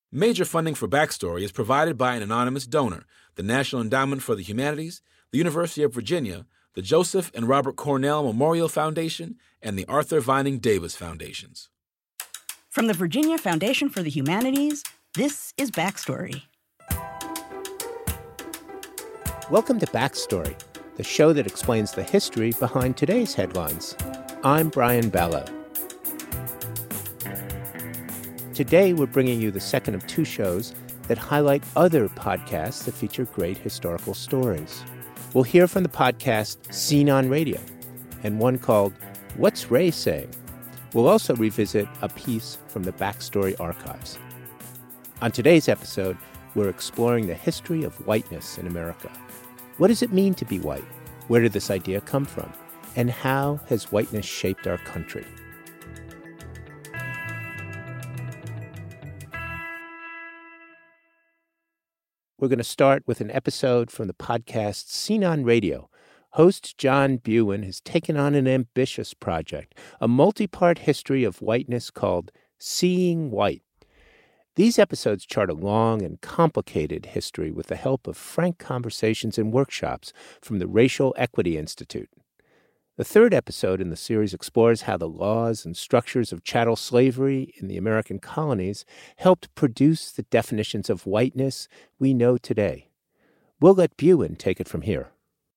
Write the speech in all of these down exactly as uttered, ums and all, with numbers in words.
Major funding for Backstory is provided by an anonymous donor, the National Endowment for the Humanities, the University of Virginia, the Joseph and Robert Cornell Memorial Foundation, and the Arthur Vining Davis Foundations. From the Virginia Foundation for the Humanities, this is Backstory. Welcome to Backstory, the show that explains the history behind today's headlines. I'm Brian Ballo. Today, we're bringing you the second of two shows that highlight other podcasts that feature great historical stories. We'll hear from the podcast Scene on Radio and one called What's Ray Saying? We'll also revisit a piece from the Backstory archives. On today's episode, we're exploring the history of whiteness in America. What does it mean to be white? Where did this idea come from? And how has whiteness shaped our country? We're going to start with an episode from the podcast Scene on Radio. Host John Buen has taken on an ambitious project, a multi-part history of whiteness called Seeing White. These episodes chart a long and complicated history with the help of frank conversations and workshops from the Racial Equity Institute. The third episode in the series explores how the laws and structures of chattel slavery in the American colonies helped produce the definitions of whiteness we know today. We'll let Buen take it from here.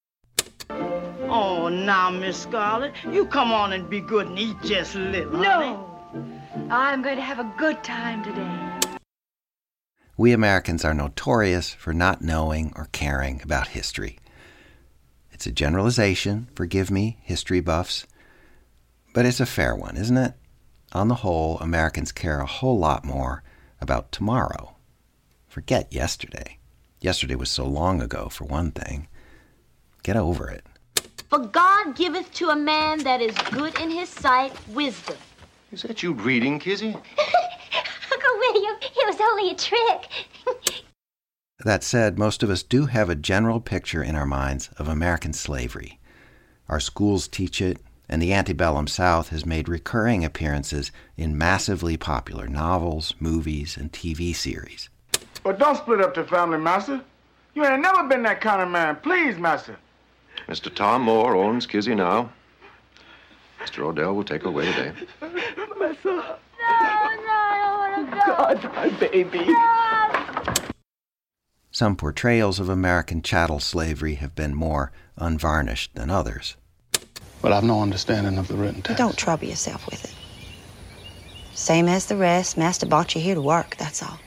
Oh, now, Miss Scarlett, you come on and be good and eat just a little, honey. No, I'm going to have a good time today. We Americans are notorious for not knowing or caring about history. It's a generalization, forgive me, history buffs, but it's a fair one, isn't it? On the whole, Americans care a whole lot more about tomorrow. Forget yesterday. Yesterday was so long ago, for one thing. Get over it. For God giveth to a man that is good in his sight wisdom. Is that you reading, Kizzy? Uncle William, it was only a trick. That said, most of us do have a general picture in our minds of American slavery. Our schools teach it, and the antebellum South has made recurring appearances in massively popular novels, movies, and T V series. But don't split up the family, master. You ain't never been that kind of man. Please, master. Mister Tom Moore owns Kizzy now. Mister Odell will take her away today. My son. No, no, I don't want to go. God, my baby. No. Some portrayals of American chattel slavery have been more unvarnished than others. But I've no understanding of the written text. Don't trouble yourself with it. Same as the rest, Master brought you here to work, that's all.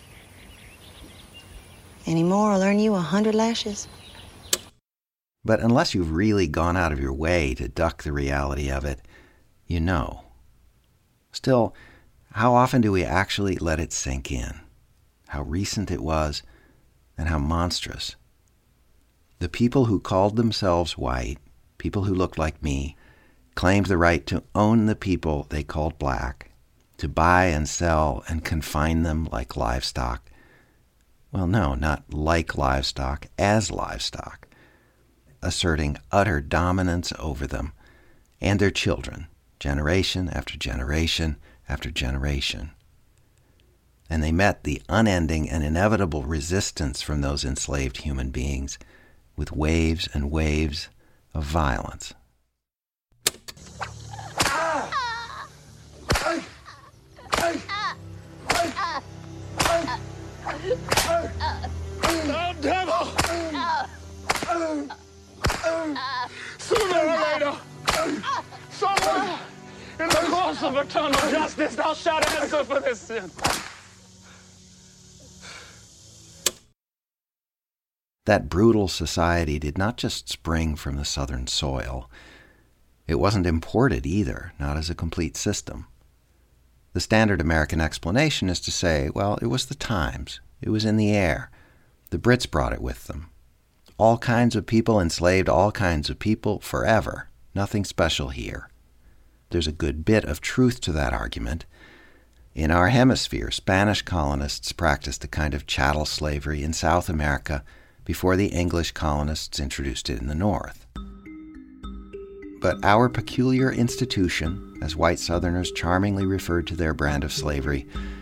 Any more, I'll earn you a hundred lashes. But unless you've really gone out of your way to duck the reality of it, you know. Still, how often do we actually let it sink in? How recent it was, and how monstrous. The people who called themselves white, people who looked like me, claimed the right to own the people they called black, to buy and sell and confine them like livestock. Well, no, not like livestock, as livestock, asserting utter dominance over them and their children, generation after generation after generation. And they met the unending and inevitable resistance from those enslaved human beings with waves and waves of violence. Oh, devil! Sooner or later, someone in the course of eternal justice, thou shalt answer for this sin. That brutal society did not just spring from the southern soil. It wasn't imported either, not as a complete system. The standard American explanation is to say, well, it was the times. It was in the air. The Brits brought it with them. All kinds of people enslaved all kinds of people forever. Nothing special here. There's a good bit of truth to that argument. In our hemisphere, Spanish colonists practiced a kind of chattel slavery in South America before the English colonists introduced it in the North. But our peculiar institution, as white Southerners charmingly referred to their brand of slavery,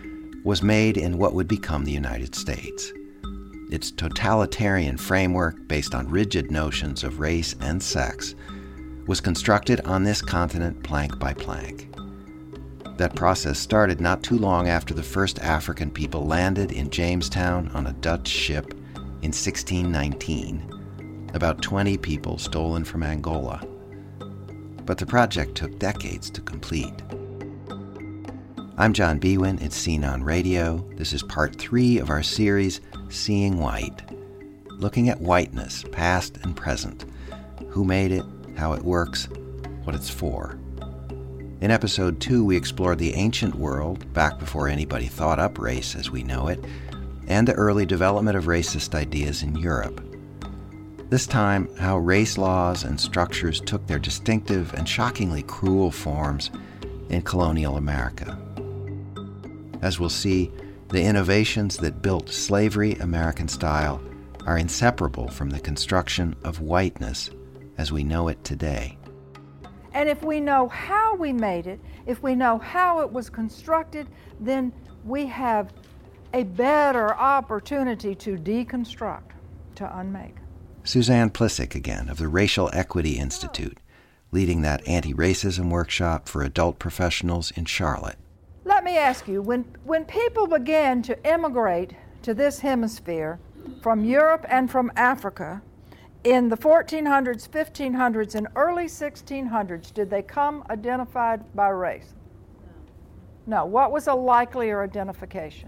was made in what would become the United States. Its totalitarian framework, based on rigid notions of race and sex, was constructed on this continent plank by plank. That process started not too long after the first African people landed in Jamestown on a Dutch ship in sixteen nineteen, about twenty people stolen from Angola. But the project took decades to complete. I'm John Biewen, it's Scene on Radio. This is part three of our series, Seeing White, looking at whiteness, past and present, who made it, how it works, what it's for. In episode two, we explored the ancient world, back before anybody thought up race as we know it, and the early development of racist ideas in Europe. This time, how race laws and structures took their distinctive and shockingly cruel forms in colonial America. As we'll see, the innovations that built slavery American style are inseparable from the construction of whiteness as we know it today. And if we know how we made it, if we know how it was constructed, then we have a better opportunity to deconstruct, to unmake. Suzanne Plihcik again, of the Racial Equity Institute, leading that anti-racism workshop for adult professionals in Charlotte. Let me ask you, when, when people began to immigrate to this hemisphere from Europe and from Africa in the fourteen hundreds, fifteen hundreds, and early sixteen hundreds, did they come identified by race? No. No. What was a likelier identification?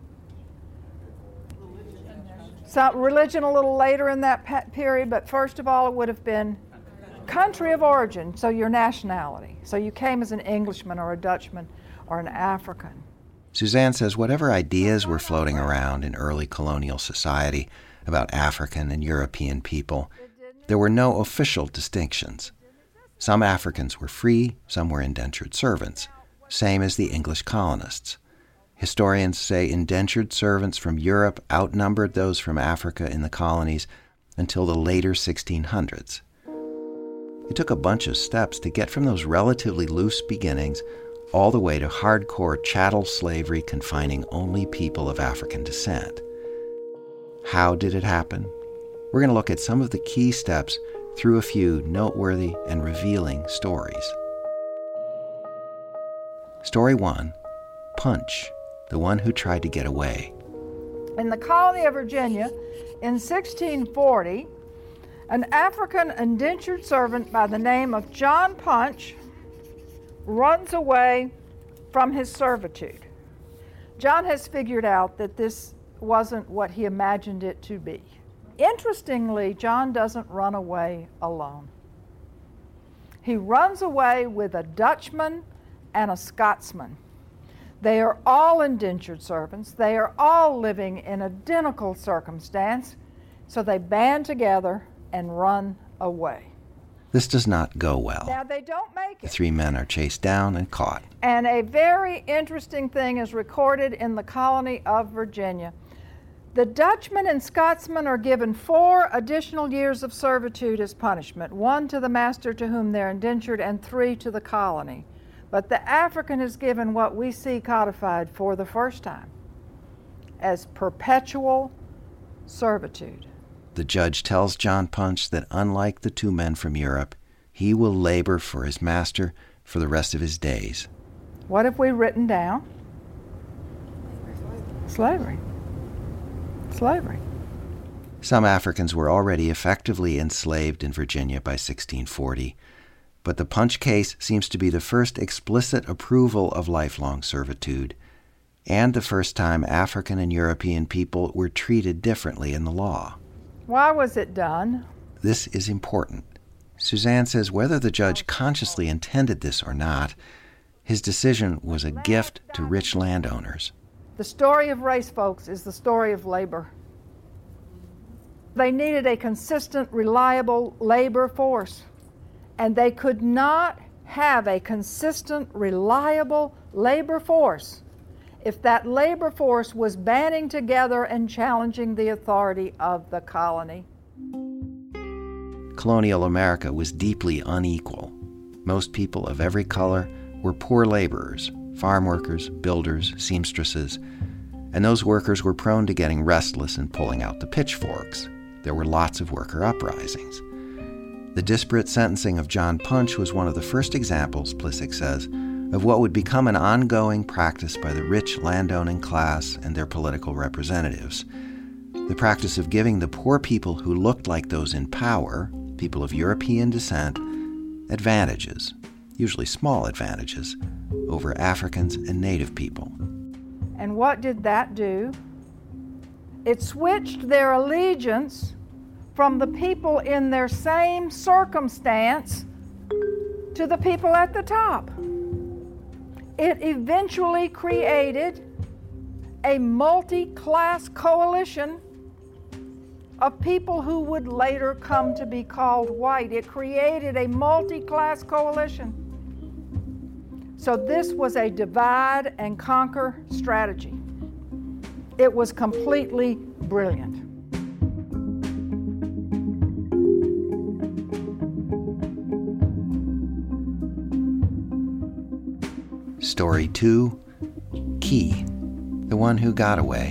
So, religion a little later in that period, but first of all it would have been country of origin, so your nationality. So you came as an Englishman or a Dutchman or an African. Suzanne says whatever ideas were floating around in early colonial society about African and European people, there were no official distinctions. Some Africans were free, some were indentured servants, same as the English colonists. Historians say indentured servants from Europe outnumbered those from Africa in the colonies until the later sixteen hundreds. It took a bunch of steps to get from those relatively loose beginnings all the way to hardcore chattel slavery confining only people of African descent. How did it happen? We're going to look at some of the key steps through a few noteworthy and revealing stories. Story one, Punch, the one who tried to get away. In the colony of Virginia, in sixteen forty, an African indentured servant by the name of John Punch runs away from his servitude. John has figured out that this wasn't what he imagined it to be. Interestingly, John doesn't run away alone. He runs away with a Dutchman and a Scotsman. They are all indentured servants. They are all living in identical circumstance, so they band together and run away. This does not go well. Now, they don't make it. The three men are chased down and caught. And a very interesting thing is recorded in the colony of Virginia. The Dutchmen and Scotsmen are given four additional years of servitude as punishment, one to the master to whom they're indentured and three to the colony. But the African is given what we see codified for the first time as perpetual servitude. The judge tells John Punch that unlike the two men from Europe, he will labor for his master for the rest of his days. What have we written down? Slavery. Slavery. Some Africans were already effectively enslaved in Virginia by sixteen forty, but the Punch case seems to be the first explicit approval of lifelong servitude, and the first time African and European people were treated differently in the law. Why was it done? This is important. Suzanne says whether the judge consciously intended this or not, his decision was a gift to rich landowners. The story of race, folks, is the story of labor. They needed a consistent, reliable labor force, and they could not have a consistent, reliable labor force if that labor force was banding together and challenging the authority of the colony. Colonial America was deeply unequal. Most people of every color were poor laborers, farm workers, builders, seamstresses, And those workers were prone to getting restless and pulling out the pitchforks. There were lots of worker uprisings. The disparate sentencing of John Punch was one of the first examples, Plihcik says, of what would become an ongoing practice by the rich landowning class and their political representatives. The practice of giving the poor people who looked like those in power, people of European descent, advantages, usually small advantages, over Africans and Native people. And what did that do? It switched their allegiance from the people in their same circumstance to the people at the top. It eventually created a multi-class coalition of people who would later come to be called white. It created a multi-class coalition. So this was a divide and conquer strategy. It was completely brilliant. Story two, Key, the one who got away.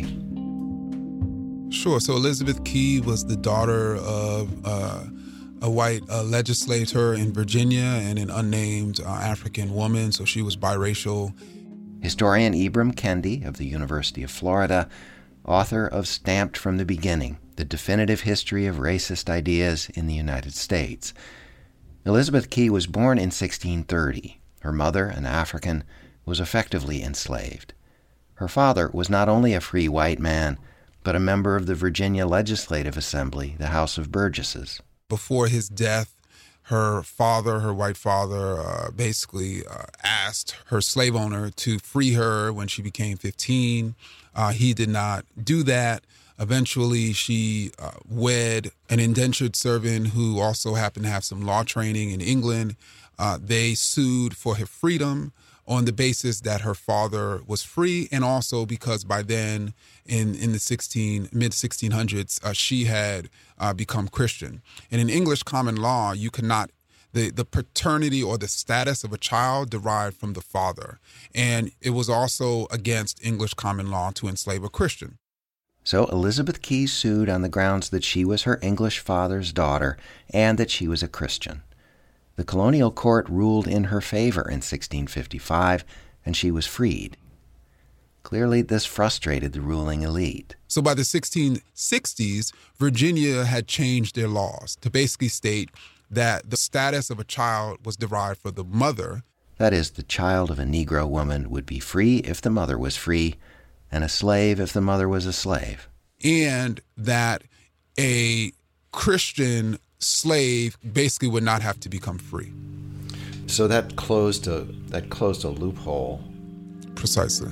Sure. So Elizabeth Key was the daughter of uh, a white uh, legislator in Virginia and an unnamed uh, African woman, so she was biracial. Historian Ibram Kendi of the University of Florida, author of Stamped from the Beginning, The Definitive History of Racist Ideas in the United States. Elizabeth Key was born in sixteen thirty. Her mother, an African, was effectively enslaved. Her father was not only a free white man, but a member of the Virginia Legislative Assembly, the House of Burgesses. Before his death, her father, her white father, uh, basically uh, asked her slave owner to free her when she became fifteen. Uh, he did not do that. Eventually, she uh, wed an indentured servant who also happened to have some law training in England. Uh, they sued for her freedom on the basis that her father was free, and also because by then, in, in the sixteen, mid sixteen hundreds, uh, she had uh, become Christian. And in English common law, you cannot, the, the paternity or the status of a child derived from the father. And it was also against English common law to enslave a Christian. So Elizabeth Key sued on the grounds that she was her English father's daughter and that she was a Christian. The colonial court ruled in her favor in sixteen fifty-five, and she was freed. Clearly, this frustrated the ruling elite. So by the sixteen sixties, Virginia had changed their laws to basically state that the status of a child was derived from the mother. That is, the child of a Negro woman would be free if the mother was free, and a slave if the mother was a slave. And that a Christian slave basically would not have to become free. So that closed a that closed a loophole. Precisely.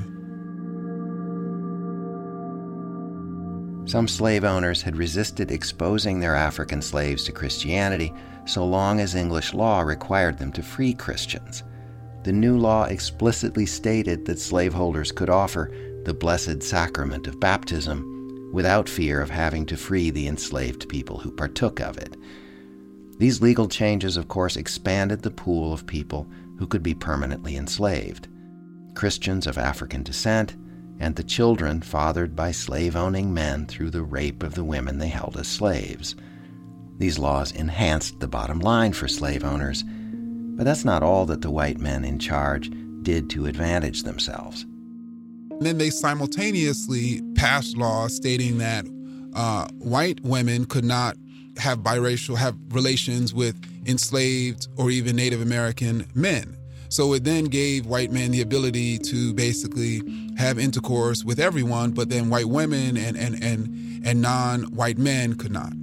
Some slave owners had resisted exposing their African slaves to Christianity so long as English law required them to free Christians. The new law explicitly stated that slaveholders could offer the blessed sacrament of baptism without fear of having to free the enslaved people who partook of it. These legal changes, of course, expanded the pool of people who could be permanently enslaved. Christians of African descent, and the children fathered by slave-owning men through the rape of the women they held as slaves. These laws enhanced the bottom line for slave owners, but that's not all that the white men in charge did to advantage themselves. And then they simultaneously passed laws stating that uh, white women could not have biracial, have relations with enslaved or even Native American men. So it then gave white men the ability to basically have intercourse with everyone, but then white women and, and, and, and non-white men could not.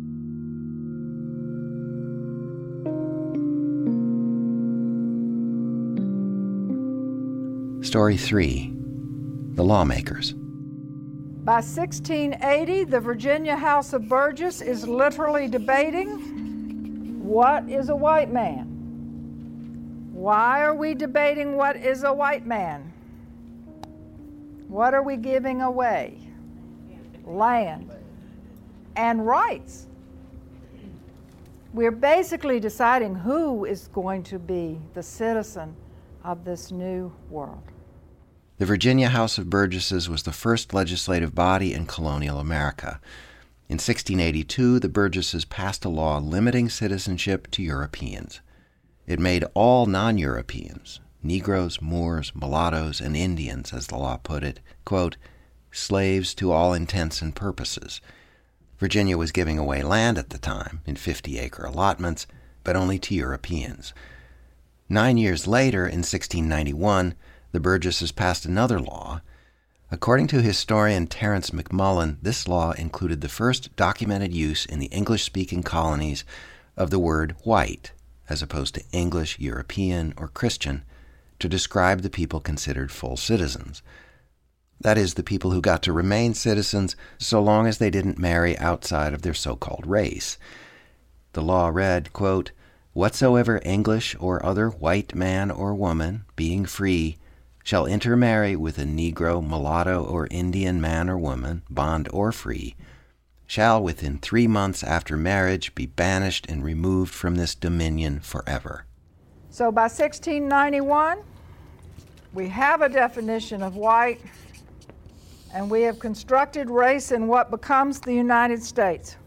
Story three, the lawmakers. By sixteen eighty, the Virginia House of Burgess is literally debating, what is a white man? Why are we debating what is a white man? What are we giving away? Land and rights. We're basically deciding who is going to be the citizen of this new world. The Virginia House of Burgesses was the first legislative body in colonial America. In sixteen eighty-two, the Burgesses passed a law limiting citizenship to Europeans. It made all non-Europeans, Negroes, Moors, mulattoes, and Indians, as the law put it, quote, slaves to all intents and purposes. Virginia was giving away land at the time, in fifty-acre allotments, but only to Europeans. Nine years later, in sixteen ninety-one, the Burgesses passed another law. According to historian Terence McMullen, this law included the first documented use in the English-speaking colonies of the word white, as opposed to English, European, or Christian, to describe the people considered full citizens. That is, the people who got to remain citizens so long as they didn't marry outside of their so-called race. The law read, quote, whatsoever English or other white man or woman, being free, shall intermarry with a Negro, mulatto, or Indian man or woman, bond or free, shall within three months after marriage be banished and removed from this dominion forever. So by sixteen ninety-one, we have a definition of white, and we have constructed race in what becomes the United States.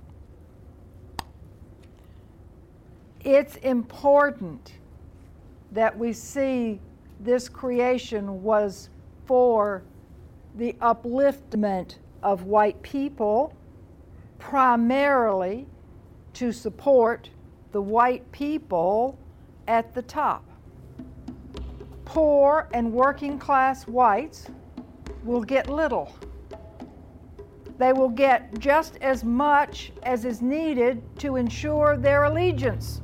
It's important that we see this creation was for the upliftment of white people, primarily to support the white people at the top. Poor and working class whites will get little. They will get just as much as is needed to ensure their allegiance.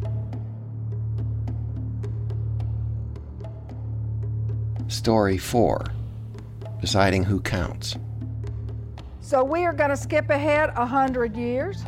Story four, deciding who counts. So we are going to skip ahead a hundred years.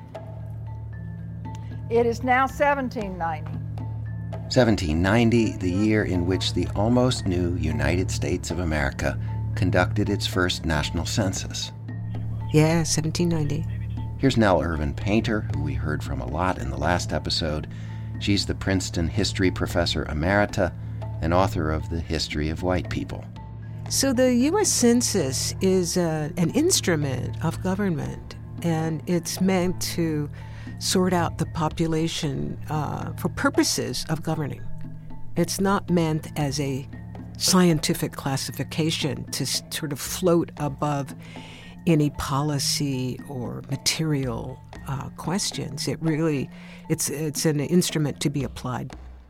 It is now seventeen ninety. seventeen ninety, the year in which the almost new United States of America conducted its first national census. Yeah, seventeen ninety. Here's Nell Irvin Painter, who we heard from a lot in the last episode. She's the Princeton history professor emerita and author of The History of White People. So the U S Census is uh, an instrument of government, and it's meant to sort out the population uh, for purposes of governing. It's not meant as a scientific classification to sort of float above any policy or material uh, questions. It really, it's it's an instrument to be applied.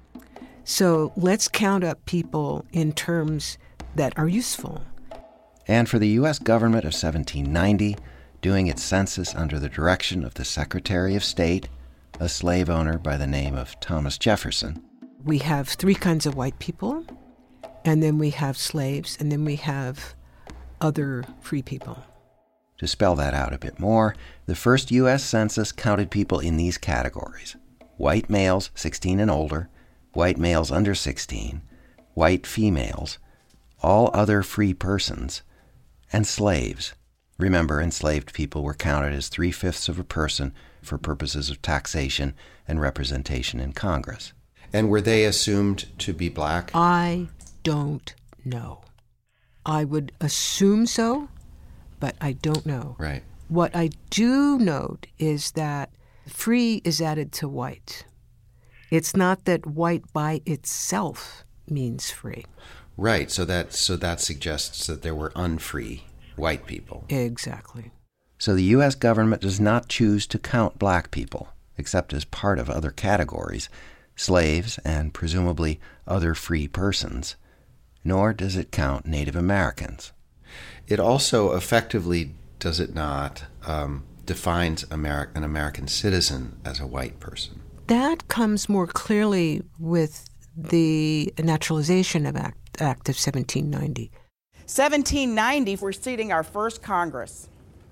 So let's count up people in terms that are useful. And for the U S government of seventeen ninety, doing its census under the direction of the Secretary of State, a slave owner by the name of Thomas Jefferson. We have three kinds of white people, and then we have slaves, and then we have other free people. To spell that out a bit more, the first U S Census counted people in these categories: white males sixteen and older, white males under sixteen, white females, all other free persons, and slaves. Remember, enslaved people were counted as three-fifths of a person for purposes of taxation and representation in Congress. And were they assumed to be black? I don't know. I would assume so, but I don't know. Right. What I do note is that free is added to white. It's not that white by itself means free. Right, so that so that suggests that there were unfree white people. Exactly. So the U S government does not choose to count black people, except as part of other categories, slaves and presumably other free persons, nor does it count Native Americans. It also effectively, does it not, um, defines Ameri- an American citizen as a white person. That comes more clearly with the Naturalization Act, Act of seventeen ninety. seventeen ninety, we're seating our first Congress.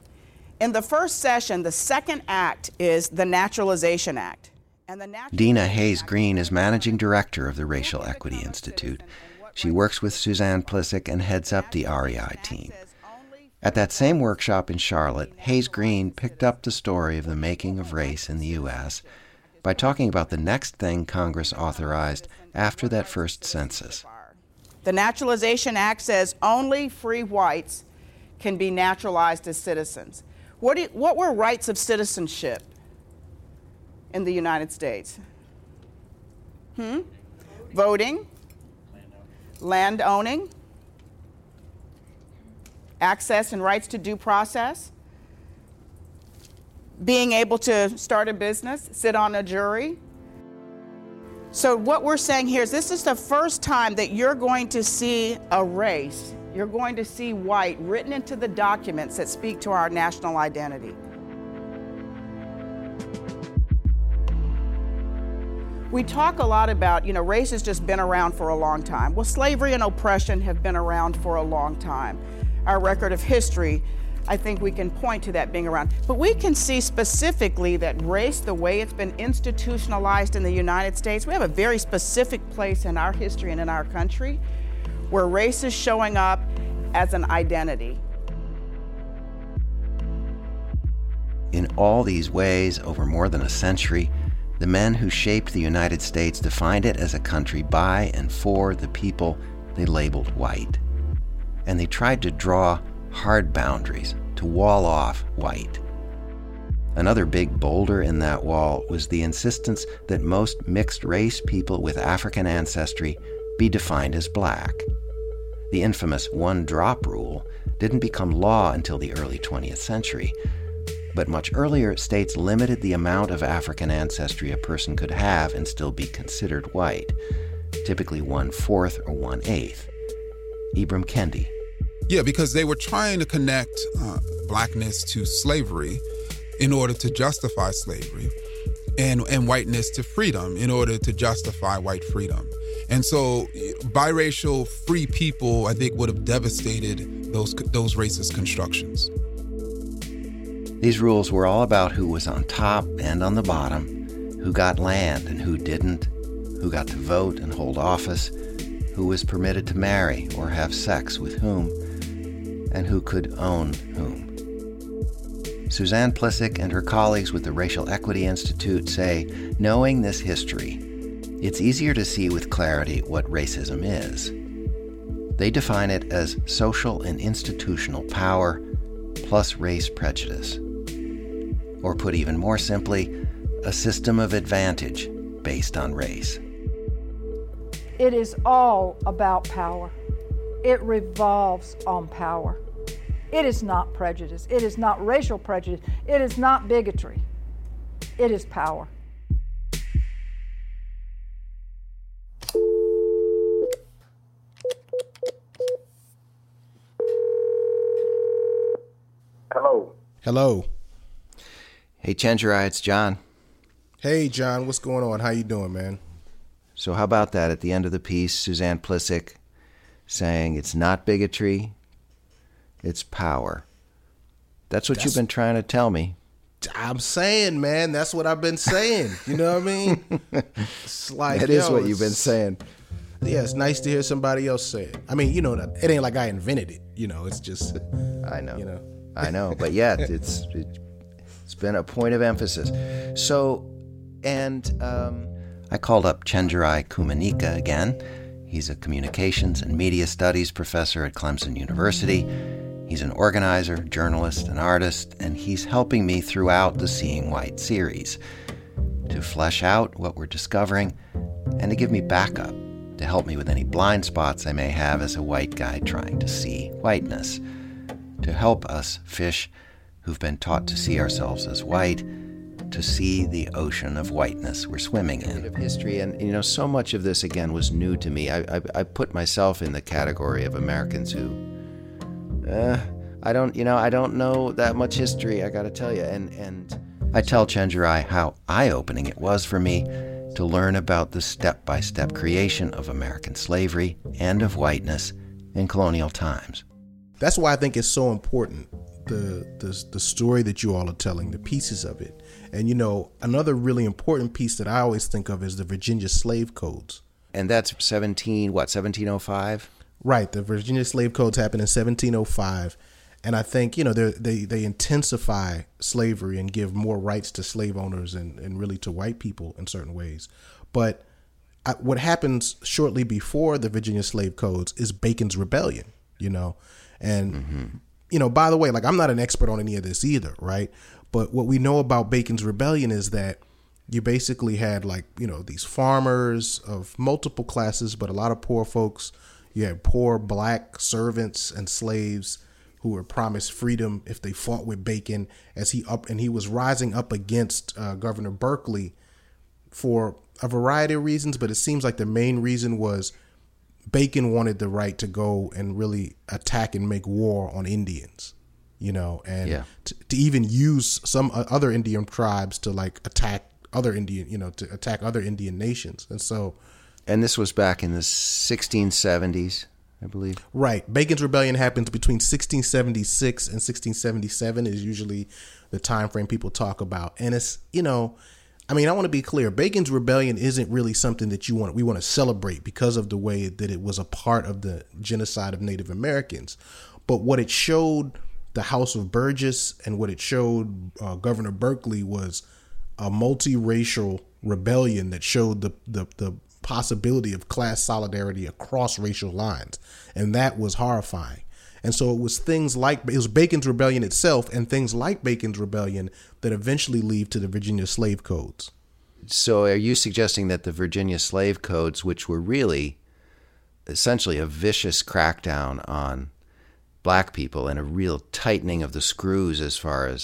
In the first session, the second act is the Naturalization Act. And the Naturalization Dina Hayes Green is managing director of the Racial Equity Institute. She works with Suzanne Plihcik and heads up the R E I team. At that same workshop in Charlotte, Hayes Green picked up the story of the making of race in the U S by talking about the next thing Congress authorized after that first census: The Naturalization Act says only free whites can be naturalized as citizens. What, do you, what were rights of citizenship in the United States? Hmm? Voting, land owning, access and rights to due process, being able to start a business, sit on a jury. So what we're saying here is this is the first time that you're going to see a race, you're going to see white written into the documents that speak to our national identity. We talk a lot about, you know, race has just been around for a long time. Well, slavery and oppression have been around for a long time. Our record of history, I think we can point to that being around. But we can see specifically that race, the way it's been institutionalized in the United States, we have a very specific place in our history and in our country where race is showing up as an identity. In all these ways, over more than a century, the men who shaped the United States defined it as a country by and for the people they labeled white. And they tried to draw hard boundaries to wall off white. Another big boulder in that wall was the insistence that most mixed-race people with African ancestry be defined as black. The infamous one-drop rule didn't become law until the early twentieth century. But much earlier, states limited the amount of African ancestry a person could have and still be considered white, typically one-fourth or one-eighth. Ibram Kendi. Yeah, because they were trying to connect uh, blackness to slavery in order to justify slavery, and, and whiteness to freedom in order to justify white freedom. And so biracial free people, I think, would have devastated those those racist constructions. These rules were all about who was on top and on the bottom, who got land and who didn't, who got to vote and hold office, who was permitted to marry or have sex with whom, and who could own whom. Suzanne Plihcik and her colleagues with the Racial Equity Institute say, knowing this history, it's easier to see with clarity what racism is. They define it as social and institutional power plus race prejudice. Or put even more simply, a system of advantage based on race. It is all about power. It revolves on power. It is not prejudice. It is not racial prejudice. It is not bigotry. It is power. Hello. Hello. Hey, Chenjerai, it's John. Hey, John, what's going on? How you doing, man? So how about that? At the end of the piece, Suzanne Plihcik saying it's not bigotry, it's power. That's what That's, you've been trying to tell me. I'm saying, man, that's what I've been saying. You know what I mean? It's like, that is yo, what you've been saying. Yeah, it's nice to hear somebody else say it. I mean, you know, it ain't like I invented it. You know, it's just, I know. You know. I know, but yet it's it, it's been a point of emphasis. So, and um, I called up Chenjerai Kumanyika again. He's a communications and media studies professor at Clemson University. He's an organizer, journalist, and artist, and he's helping me throughout the Seeing White series to flesh out what we're discovering and to give me backup, to help me with any blind spots I may have as a white guy trying to see whiteness. To help us fish who've been taught to see ourselves as white, to see the ocean of whiteness we're swimming in. Of history, and you know, so much of this again was new to me. I, I, I put myself in the category of Americans who, uh, I don't, you know, I don't know that much history. I got to tell you, and and I tell Chenjerai how eye-opening it was for me to learn about the step-by-step creation of American slavery and of whiteness in colonial times. That's why I think it's so important, the, the the story that you all are telling, the pieces of it. And, you know, another really important piece that I always think of is the Virginia Slave Codes. And that's seventeen, what, seventeen oh five? Right. The Virginia Slave Codes happened in seventeen oh five. And I think, you know, they they intensify slavery and give more rights to slave owners and, and really to white people in certain ways. But I, what happens shortly before the Virginia Slave Codes is Bacon's Rebellion, you know, and, mm-hmm. you know, by the way, like I'm not an expert on any of this either, right? But what we know about Bacon's Rebellion is that you basically had like, you know, these farmers of multiple classes, but a lot of poor folks. You had poor black servants and slaves who were promised freedom if they fought with Bacon as he up and he was rising up against uh, Governor Berkeley for a variety of reasons. But it seems like the main reason was Bacon wanted the right to go and really attack and make war on Indians, you know, and yeah. to, to even use some other Indian tribes to like attack other Indian, you know, to attack other Indian nations. And so. And this was back in the sixteen seventies. I believe. Right. Bacon's Rebellion happens between sixteen seventy-six and sixteen seventy-seven is usually the time frame people talk about. And it's, you know, I mean, I want to be clear. Bacon's Rebellion isn't really something that you want, we want to celebrate because of the way that it was a part of the genocide of Native Americans. But what it showed the House of Burgess and what it showed uh, Governor Berkeley was a multiracial rebellion that showed the, the, the, possibility of class solidarity across racial lines. And that was horrifying. And so it was things like, it was Bacon's Rebellion itself and things like Bacon's Rebellion that eventually lead to the Virginia Slave Codes. So are you suggesting that the Virginia Slave Codes, which were really essentially a vicious crackdown on black people and a real tightening of the screws as far as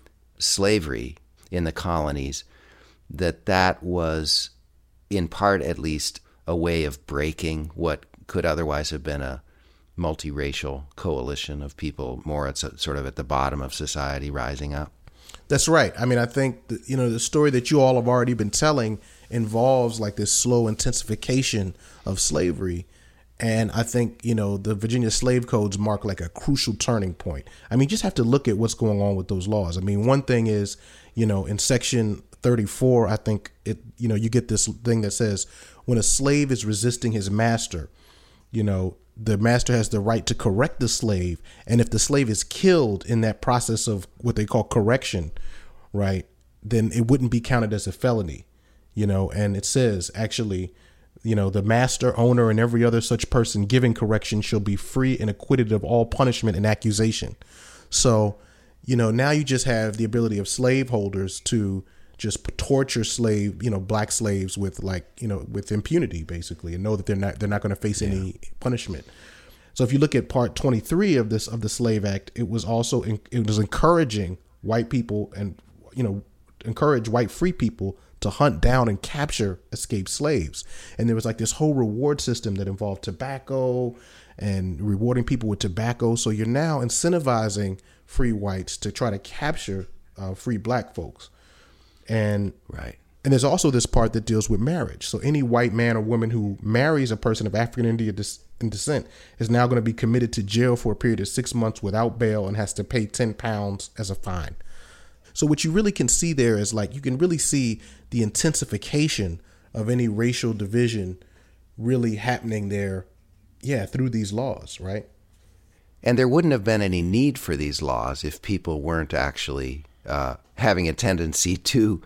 slavery in the colonies, that that was in part at least a way of breaking what could otherwise have been a multiracial coalition of people more at sort of at the bottom of society rising up? That's right. I mean, I think, that, you know, the story that you all have already been telling involves like this slow intensification of slavery. And I think, you know, the Virginia Slave Codes mark like a crucial turning point. I mean, you just have to look at what's going on with those laws. I mean, one thing is, you know, in section thirty-four, I think it, you know, you get this thing that says when a slave is resisting his master, you know, the master has the right to correct the slave. And if the slave is killed in that process of what they call correction, right, then it wouldn't be counted as a felony, you know, and it says actually, you know, the master, owner, and every other such person giving correction shall be free and acquitted of all punishment and accusation. So, you know, now you just have the ability of slaveholders to just torture slave, you know, black slaves with like, you know, with impunity basically, and know that they're not they're not going to face yeah. any punishment. So if you look at part twenty-three of this of the Slave Act, it was also it was encouraging white people and, you know, encourage white free people to hunt down and capture escaped slaves. And there was like this whole reward system that involved tobacco and rewarding people with tobacco. So you're now incentivizing free whites to try to capture uh, free black folks. And right. And there's also this part that deals with marriage. So any white man or woman who marries a person of African Indian descent is now going to be committed to jail for a period of six months without bail and has to pay ten pounds as a fine. So what you really can see there is like you can really see the intensification of any racial division really happening there, yeah, through these laws, right? And there wouldn't have been any need for these laws if people weren't actually uh, having a tendency to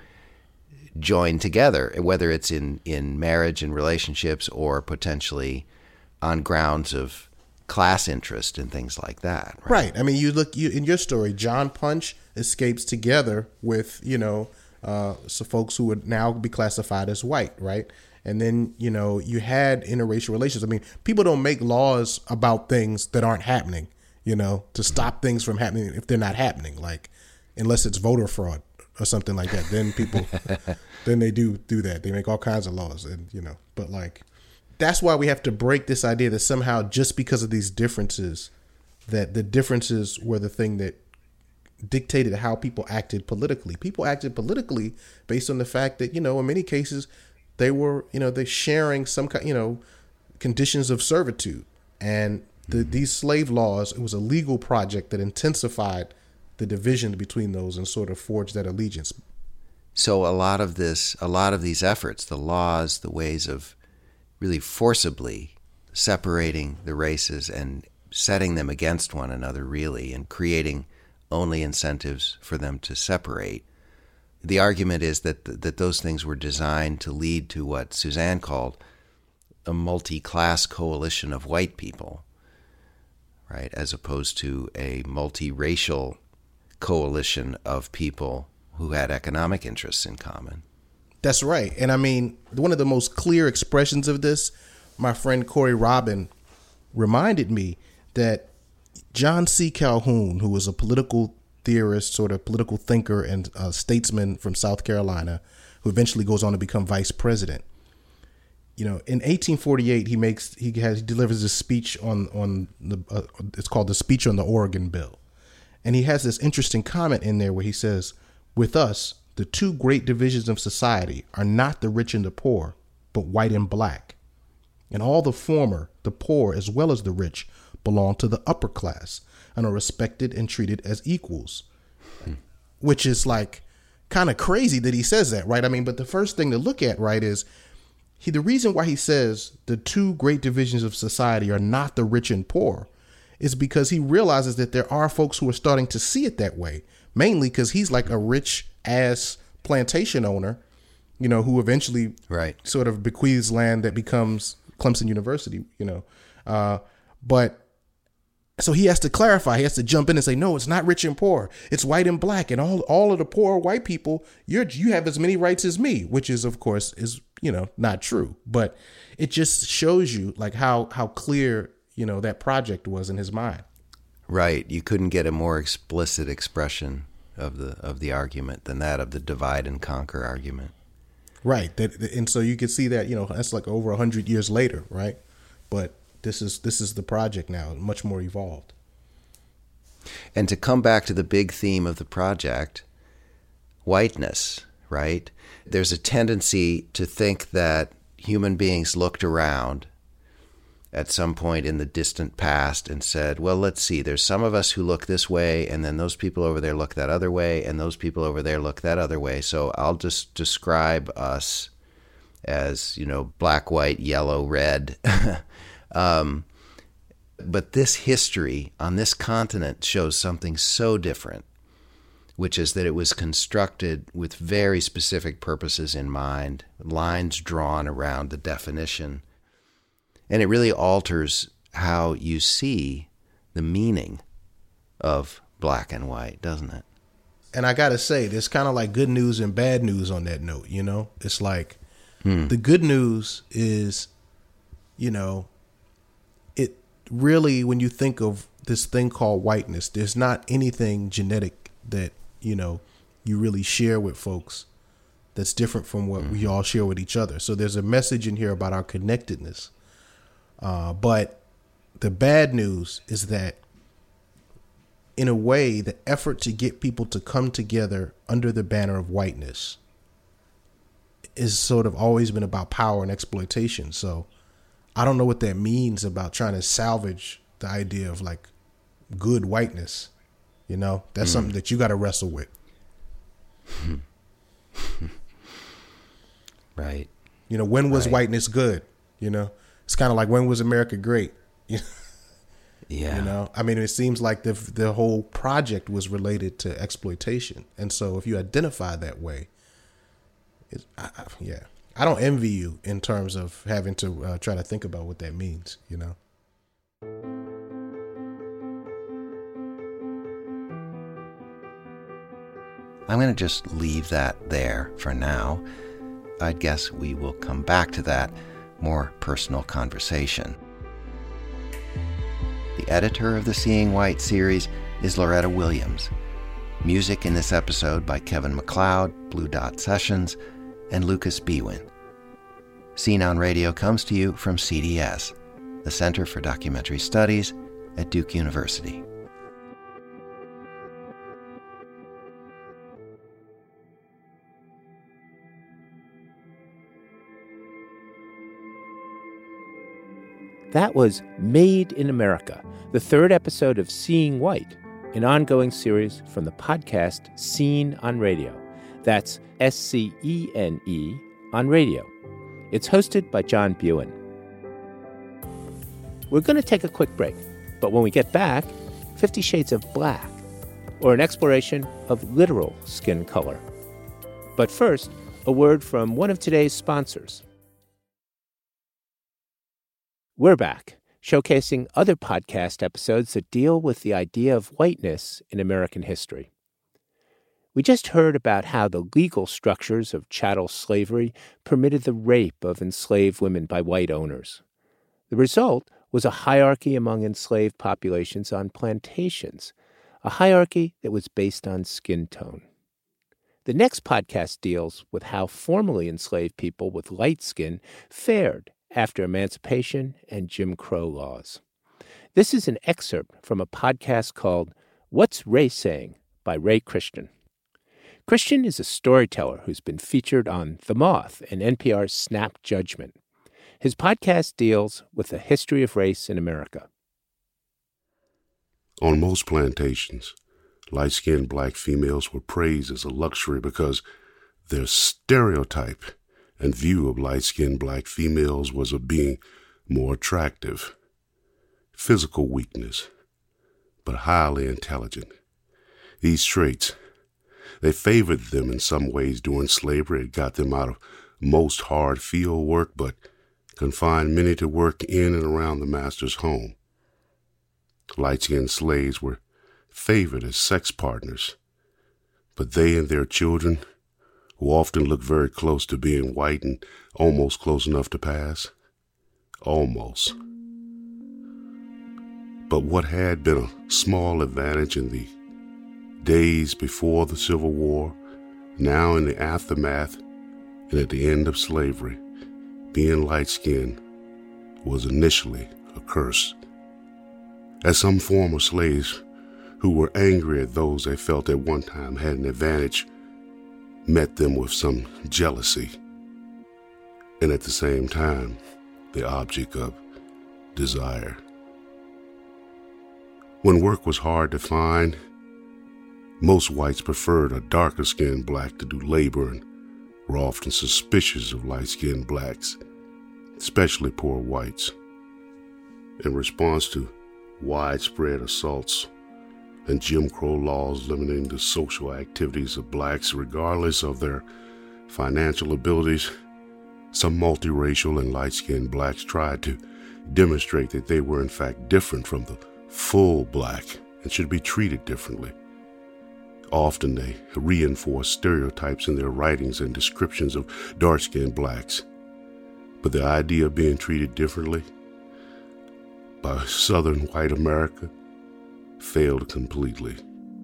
join together, whether it's in, in marriage and relationships or potentially on grounds of class interest and things like that. Right. right. I mean, you look you, in your story, John Punch escapes together with, you know, uh, some folks who would now be classified as white. Right. And then, you know, you had interracial relations. I mean, people don't make laws about things that aren't happening, you know, to stop things from happening if they're not happening, like unless it's voter fraud or something like that. Then people, then they do do that. They make all kinds of laws and, you know, but like, that's why we have to break this idea that somehow just because of these differences, that the differences were the thing that dictated how people acted politically. People acted politically based on the fact that, you know, in many cases, they were, you know, they're sharing some kind, you know, conditions of servitude. And the, mm-hmm. these slave laws, it was a legal project that intensified the division between those and sort of forged that allegiance. So a lot of this, a lot of these efforts, the laws, the ways of really forcibly separating the races and setting them against one another, really, and creating only incentives for them to separate, the argument is that th- that those things were designed to lead to what Suzanne called a multi-class coalition of white people, right, as opposed to a multiracial coalition of people who had economic interests in common. That's right. And I mean, one of the most clear expressions of this, my friend Corey Robin reminded me that John C. Calhoun, who was a political theorist, sort of political thinker and uh, statesman from South Carolina, who eventually goes on to become vice president. You know, in eighteen forty-eight, he makes he has he delivers a speech on on the uh, it's called the Speech on the Oregon Bill, and he has this interesting comment in there where he says, "With us, the two great divisions of society are not the rich and the poor, but white and black. And all the former, the poor as well as the rich, belong to the upper class and are respected and treated as equals." Hmm. Which is like kind of crazy that he says that, right? I mean, but the first thing to look at, right, is he the reason why he says the two great divisions of society are not the rich and poor is because he realizes that there are folks who are starting to see it that way, mainly because he's like a rich ass plantation owner, you know, who eventually right. sort of bequeaths land that becomes Clemson University, you know. Uh, but so he has to clarify, he has to jump in and say, no, it's not rich and poor. It's white and black. And all, all of the poor white people, you're, you have as many rights as me, which is, of course, is, you know, not true. But it just shows you like how, how clear, you know, that project was in his mind. Right. You couldn't get a more explicit expression of the of the argument than that of the divide and conquer argument. Right. That, and so you can see that, you know, that's like over a hundred years later, right? But this is this is the project now, much more evolved. And to come back to the big theme of the project, whiteness, right? There's a tendency to think that human beings looked around at some point in the distant past and said, well, let's see, there's some of us who look this way, and then those people over there look that other way, and those people over there look that other way. So I'll just describe us as, you know, black, white, yellow, red. um, but this history on this continent shows something so different, which is that it was constructed with very specific purposes in mind, lines drawn around the definition. And it really alters how you see the meaning of black and white, doesn't it? And I got to say, there's kind of like good news and bad news on that note, you know? It's like hmm. the good news is, you know, it really, when you think of this thing called whiteness, there's not anything genetic that, you know, you really share with folks that's different from what mm-hmm. we all share with each other. So there's a message in here about our connectedness. Uh, but the bad news is that, in a way, the effort to get people to come together under the banner of whiteness is sort of always been about power and exploitation. So I don't know what that means about trying to salvage the idea of like good whiteness. You know, that's mm. something that you got to wrestle with. Right. You know, when was right. whiteness good? You know? It's kind of like, when was America great? Yeah. You know, I mean, it seems like the the whole project was related to exploitation. And so if you identify that way, it's, I, I, yeah, I don't envy you in terms of having to uh, try to think about what that means, you know? I'm going to just leave that there for now. I'd guess we will come back to that more personal conversation. The editor of the Seeing White series is Loretta Williams. Music in this episode by Kevin MacLeod, Blue Dot Sessions, and Lucas Bwin. Scene on Radio comes to you from C D S, the Center for Documentary Studies at Duke University. That was Made in America, the third episode of Seeing White, an ongoing series from the podcast Scene on Radio. That's S C E N E on radio. It's hosted by John Bwin. We're going to take a quick break, but when we get back, Fifty Shades of Black, or an exploration of literal skin color. But first, a word from one of today's sponsors. We're back, showcasing other podcast episodes that deal with the idea of whiteness in American history. We just heard about how the legal structures of chattel slavery permitted the rape of enslaved women by white owners. The result was a hierarchy among enslaved populations on plantations, a hierarchy that was based on skin tone. The next podcast deals with how formerly enslaved people with light skin fared after emancipation and Jim Crow laws. This is an excerpt from a podcast called What's Ray Saying? By Ray Christian. Christian is a storyteller who's been featured on The Moth and N P R's Snap Judgment. His podcast deals with the history of race in America. On most plantations, light-skinned black females were praised as a luxury because their stereotype and view of light-skinned black females was of being more attractive, physical weakness, but highly intelligent. These traits, they favored them in some ways during slavery. It got them out of most hard field work, but confined many to work in and around the master's home. Light-skinned slaves were favored as sex partners, but they and their children, who often looked very close to being white and almost close enough to pass, almost. But what had been a small advantage in the days before the Civil War, now in the aftermath and at the end of slavery, being light-skinned was initially a curse. As some former slaves who were angry at those they felt at one time had an advantage met them with some jealousy, and at the same time, the object of desire. When work was hard to find, most whites preferred a darker-skinned black to do labor and were often suspicious of light-skinned blacks, especially poor whites. In response to widespread assaults and Jim Crow laws limiting the social activities of blacks regardless of their financial abilities, some multiracial and light-skinned blacks tried to demonstrate that they were in fact different from the full black and should be treated differently. Often they reinforced stereotypes in their writings and descriptions of dark-skinned blacks. But the idea of being treated differently by Southern white America failed completely.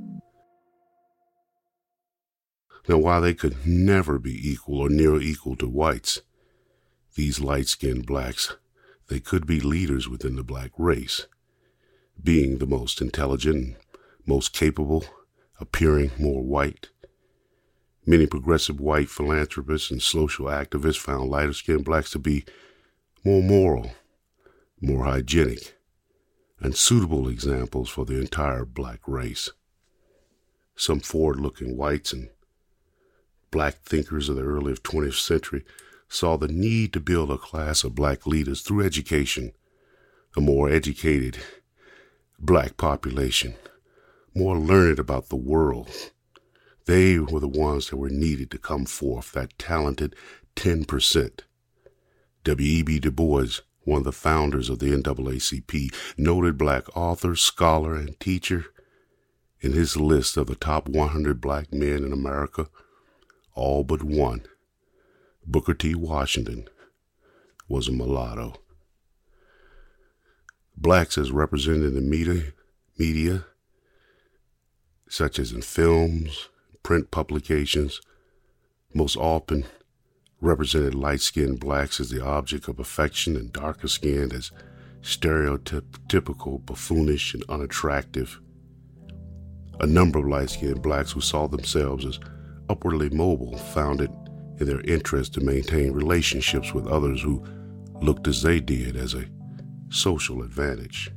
Now, while they could never be equal or near equal to whites, these light-skinned blacks, they could be leaders within the black race, being the most intelligent, most capable, appearing more white. Many progressive white philanthropists and social activists found lighter-skinned blacks to be more moral, more hygienic, and suitable examples for the entire black race. Some forward-looking whites and black thinkers of the early twentieth century saw the need to build a class of black leaders through education, a more educated black population, more learned about the world. They were the ones that were needed to come forth, that talented ten percent. W E B Du Bois, one of the founders of the N double A C P, noted black author, scholar, and teacher, in his list of the top one hundred black men in America, all but one, Booker T. Washington, was a mulatto. Blacks as represented in the media, media, such as in films, print publications, most often represented light-skinned blacks as the object of affection and darker-skinned as stereotypical, buffoonish, and unattractive. A number of light-skinned blacks who saw themselves as upwardly mobile found it in their interest to maintain relationships with others who looked as they did as a social advantage.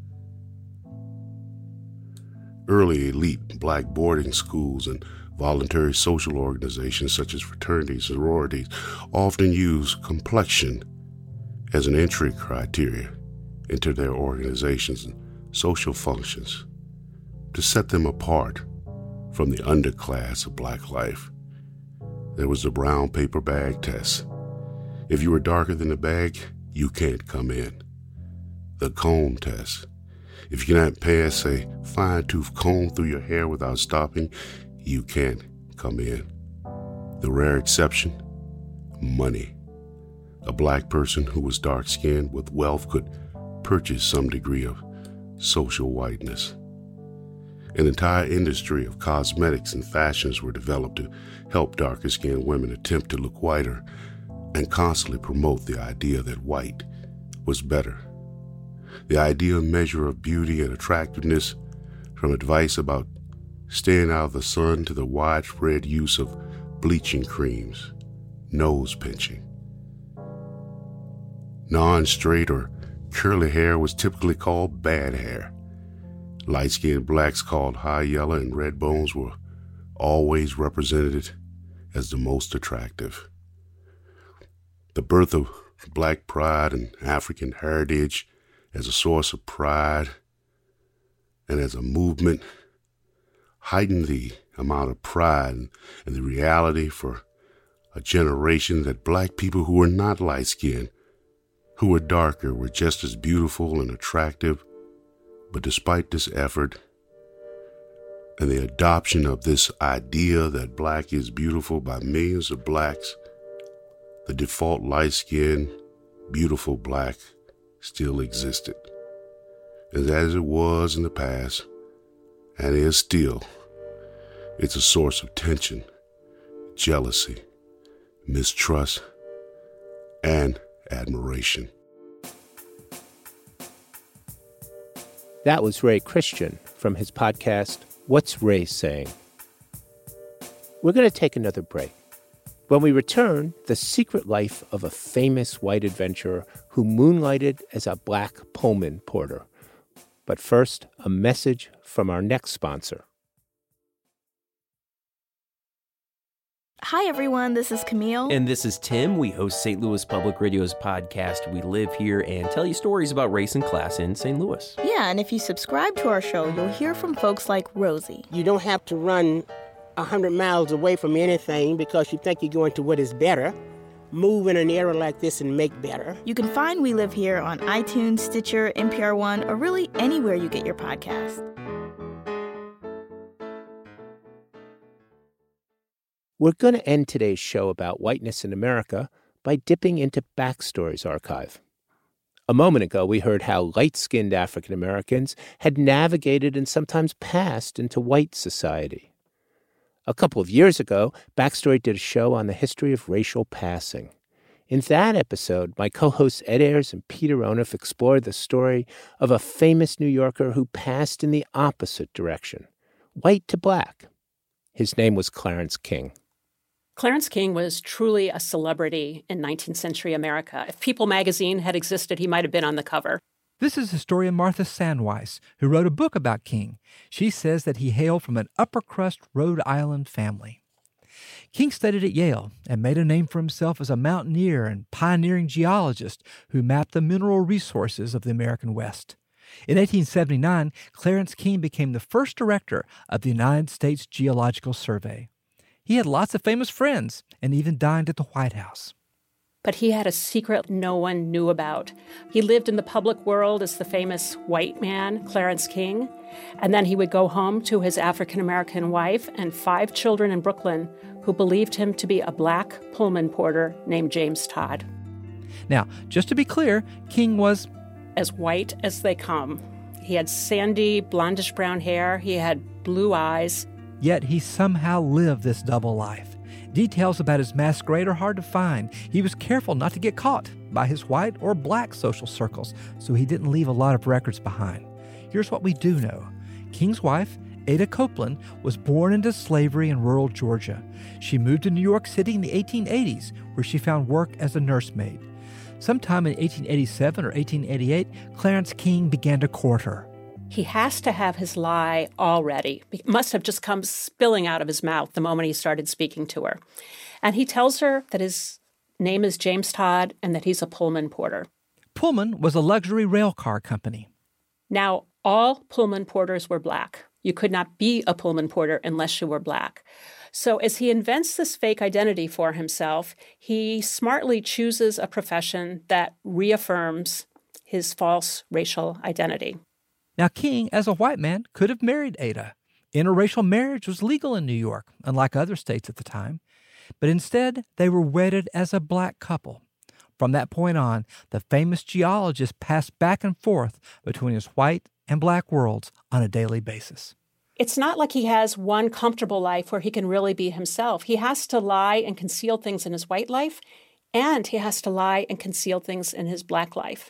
Early elite black boarding schools and voluntary social organizations such as fraternities and sororities often use complexion as an entry criteria into their organizations and social functions to set them apart from the underclass of black life. There was the brown paper bag test. If you were darker than the bag, you can't come in. The comb test. If you cannot pass a fine-tooth comb through your hair without stopping, you can't come in. The rare exception, money. A black person who was dark-skinned with wealth could purchase some degree of social whiteness. An entire industry of cosmetics and fashions were developed to help darker-skinned women attempt to look whiter and constantly promote the idea that white was better. The ideal measure of beauty and attractiveness, from advice about staying out of the sun to the widespread use of bleaching creams, nose pinching. Non-straight or curly hair was typically called bad hair. Light-skinned blacks called high yellow and red bones were always represented as the most attractive. The birth of black pride and African heritage as a source of pride and as a movement heightened the amount of pride and the reality for a generation that black people who were not light-skinned, who were darker, were just as beautiful and attractive. But despite this effort and the adoption of this idea that black is beautiful by millions of blacks, the default light-skinned, beautiful black still existed. And as it was in the past, and is still, it's a source of tension, jealousy, mistrust, and admiration. That was Ray Christian from his podcast, What's Ray Saying? We're going to take another break. When we return, the secret life of a famous white adventurer who moonlighted as a black Pullman porter. But first, a message from our next sponsor. Hi, everyone. This is Camille. And this is Tim. We host Saint Louis Public Radio's podcast, We Live Here, and tell you stories about race and class in Saint Louis. Yeah, and if you subscribe to our show, you'll hear from folks like Rosie. You don't have to run one hundred miles away from anything because you think you're going to what is better. Move in an area like this and make better. You can find We Live Here on iTunes, Stitcher, N P R One, or really anywhere you get your podcast. We're going to end today's show about whiteness in America by dipping into Backstory's archive. A moment ago, we heard how light-skinned African Americans had navigated and sometimes passed into white society. A couple of years ago, Backstory did a show on the history of racial passing. In that episode, my co-hosts Ed Ayers and Peter Onuf explored the story of a famous New Yorker who passed in the opposite direction, white to black. His name was Clarence King. Clarence King was truly a celebrity in nineteenth century America. If People magazine had existed, he might have been on the cover. This is historian Martha Sandweiss, who wrote a book about King. She says that he hailed from an upper-crust Rhode Island family. King studied at Yale and made a name for himself as a mountaineer and pioneering geologist who mapped the mineral resources of the American West. In eighteen seventy-nine, Clarence King became the first director of the United States Geological Survey. He had lots of famous friends and even dined at the White House. But he had a secret no one knew about. He lived in the public world as the famous white man, Clarence King, and then he would go home to his African-American wife and five children in Brooklyn who believed him to be a black Pullman porter named James Todd. Now, just to be clear, King was as white as they come. He had sandy, blondish-brown hair. He had blue eyes. Yet he somehow lived this double life. Details about his masquerade are hard to find. He was careful not to get caught by his white or black social circles, so he didn't leave a lot of records behind. Here's what we do know. King's wife, Ada Copeland, was born into slavery in rural Georgia. She moved to New York City in the eighteen eighties, where she found work as a nursemaid. Sometime in eighteen eighty-seven or eighteen eighty-eight, Clarence King began to court her. He has to have his lie all ready. It must have just come spilling out of his mouth the moment he started speaking to her. And he tells her that his name is James Todd and that he's a Pullman porter. Pullman was a luxury rail car company. Now, all Pullman porters were black. You could not be a Pullman porter unless you were black. So as he invents this fake identity for himself, he smartly chooses a profession that reaffirms his false racial identity. Now, King, as a white man, could have married Ada. Interracial marriage was legal in New York, unlike other states at the time. But instead, they were wedded as a black couple. From that point on, the famous geologist passed back and forth between his white and black worlds on a daily basis. It's not like he has one comfortable life where he can really be himself. He has to lie and conceal things in his white life, and he has to lie and conceal things in his black life.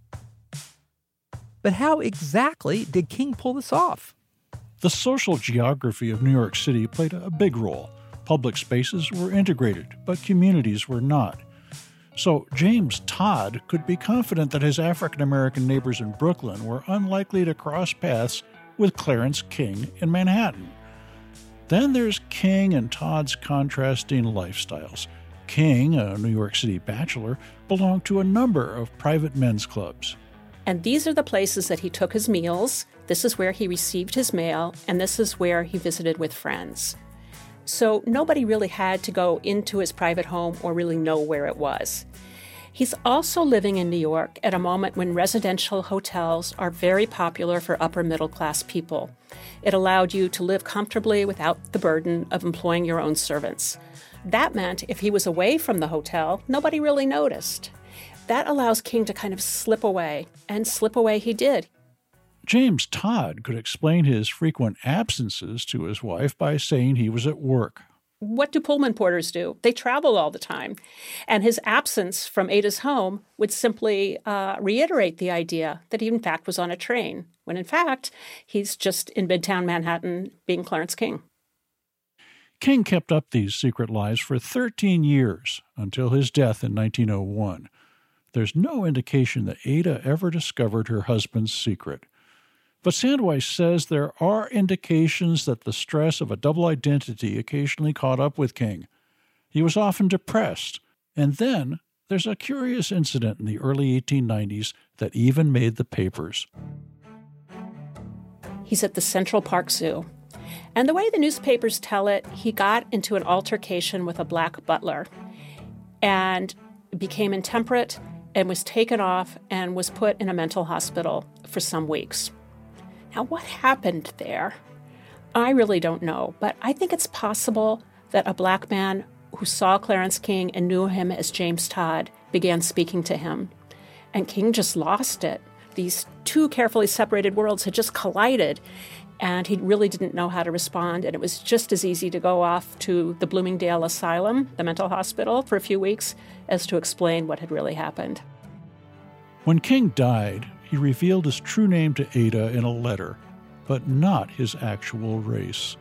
But how exactly did King pull this off? The social geography of New York City played a big role. Public spaces were integrated, but communities were not. So James Todd could be confident that his African-American neighbors in Brooklyn were unlikely to cross paths with Clarence King in Manhattan. Then there's King and Todd's contrasting lifestyles. King, a New York City bachelor, belonged to a number of private men's clubs. And these are the places that he took his meals, this is where he received his mail, and this is where he visited with friends. So nobody really had to go into his private home or really know where it was. He's also living in New York at a moment when residential hotels are very popular for upper middle class people. It allowed you to live comfortably without the burden of employing your own servants. That meant if he was away from the hotel, nobody really noticed. That allows King to kind of slip away, and slip away he did. James Todd could explain his frequent absences to his wife by saying he was at work. What do Pullman porters do? They travel all the time. And his absence from Ada's home would simply uh, reiterate the idea that he, in fact, was on a train, when, in fact, he's just in Midtown Manhattan being Clarence King. King kept up these secret lies for thirteen years, until his death in nineteen oh one. There's no indication that Ada ever discovered her husband's secret. But Sandweiss says there are indications that the stress of a double identity occasionally caught up with King. He was often depressed, and then there's a curious incident in the early eighteen nineties that even made the papers. He's at the Central Park Zoo. And the way the newspapers tell it, he got into an altercation with a black butler and became intemperate and was taken off and was put in a mental hospital for some weeks. Now, what happened there? I really don't know, but I think it's possible that a black man who saw Clarence King and knew him as James Todd began speaking to him. And King just lost it. These two carefully separated worlds had just collided, and he really didn't know how to respond. And it was just as easy to go off to the Bloomingdale Asylum, the mental hospital, for a few weeks, as to explain what had really happened. When King died, he revealed his true name to Ada in a letter, but not his actual race.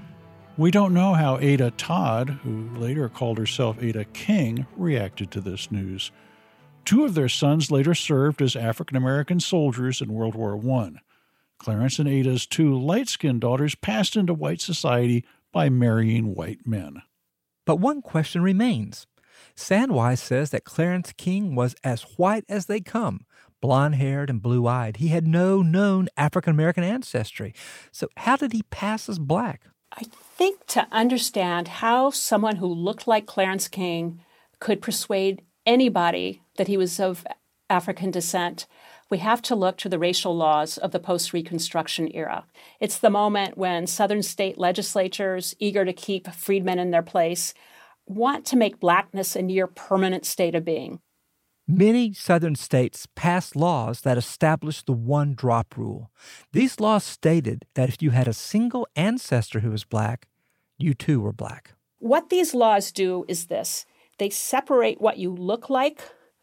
We don't know how Ada Todd, who later called herself Ada King, reacted to this news. Two of their sons later served as African-American soldiers in World War One. Clarence and Ada's two light-skinned daughters passed into white society by marrying white men. But one question remains. Sandweiss says that Clarence King was as white as they come, blonde-haired and blue-eyed. He had no known African-American ancestry. So how did he pass as black? I think to understand how someone who looked like Clarence King could persuade anybody that he was of African descent, we have to look to the racial laws of the post-Reconstruction era. It's the moment when Southern state legislatures, eager to keep freedmen in their place, want to make blackness a near permanent state of being. Many Southern states passed laws that established the one-drop rule. These laws stated that if you had a single ancestor who was black, you too were black. What these laws do is this. They separate what you look like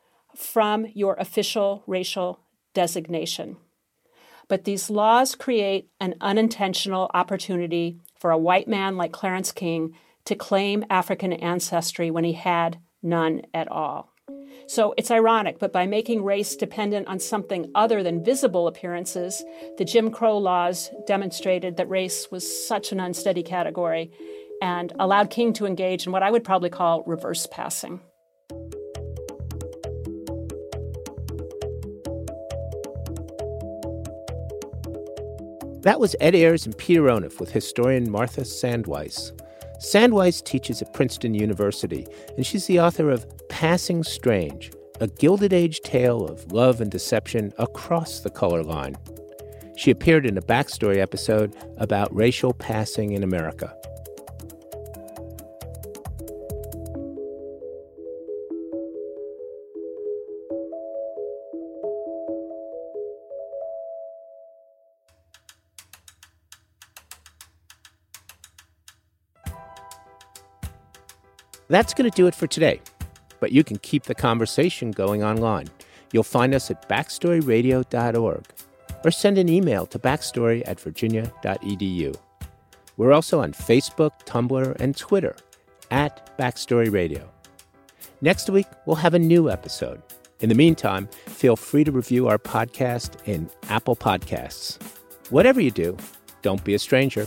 from your official racial designation. But these laws create an unintentional opportunity for a white man like Clarence King to claim African ancestry when he had none at all. So it's ironic, but by making race dependent on something other than visible appearances, the Jim Crow laws demonstrated that race was such an unsteady category and allowed King to engage in what I would probably call reverse passing. That was Ed Ayers and Peter Onuf with historian Martha Sandweiss. Sandweiss teaches at Princeton University, and she's the author of Passing Strange, a Gilded Age tale of love and deception across the color line. She appeared in a Backstory episode about racial passing in America. That's going to do it for today, but you can keep the conversation going online. You'll find us at backstory radio dot org or send an email to backstory at virginia dot e d u. We're also on Facebook, Tumblr, and Twitter at Backstory Radio. Next week, we'll have a new episode. In the meantime, feel free to review our podcast in Apple Podcasts. Whatever you do, don't be a stranger.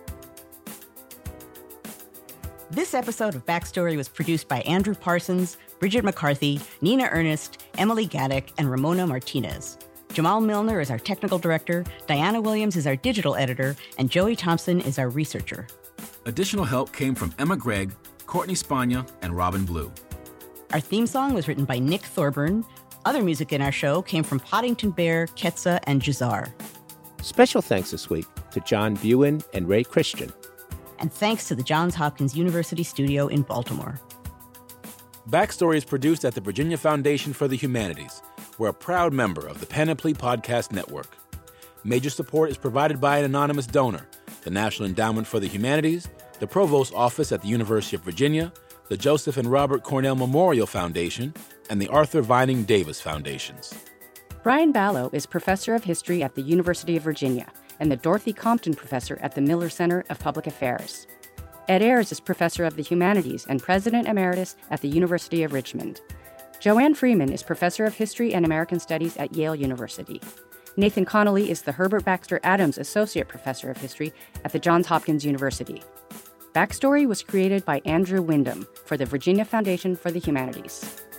This episode of Backstory was produced by Andrew Parsons, Bridget McCarthy, Nina Ernest, Emily Gaddick, and Ramona Martinez. Jamal Milner is our technical director, Diana Williams is our digital editor, and Joey Thompson is our researcher. Additional help came from Emma Gregg, Courtney Spagna, and Robin Blue. Our theme song was written by Nick Thorburn. Other music in our show came from Poddington Bear, Ketsa, and Jazar. Special thanks this week to John Buin and Ray Christian. And thanks to the Johns Hopkins University studio in Baltimore. Backstory is produced at the Virginia Foundation for the Humanities. We're a proud member of the Panoply Podcast Network. Major support is provided by an anonymous donor, the National Endowment for the Humanities, the Provost's Office at the University of Virginia, the Joseph and Robert Cornell Memorial Foundation, and the Arthur Vining Davis Foundations. Brian Ballo is Professor of History at the University of Virginia and the Dorothy Compton Professor at the Miller Center of Public Affairs. Ed Ayers is Professor of the Humanities and President Emeritus at the University of Richmond. Joanne Freeman is Professor of History and American Studies at Yale University. Nathan Connolly is the Herbert Baxter Adams Associate Professor of History at the Johns Hopkins University. Backstory was created by Andrew Wyndham for the Virginia Foundation for the Humanities.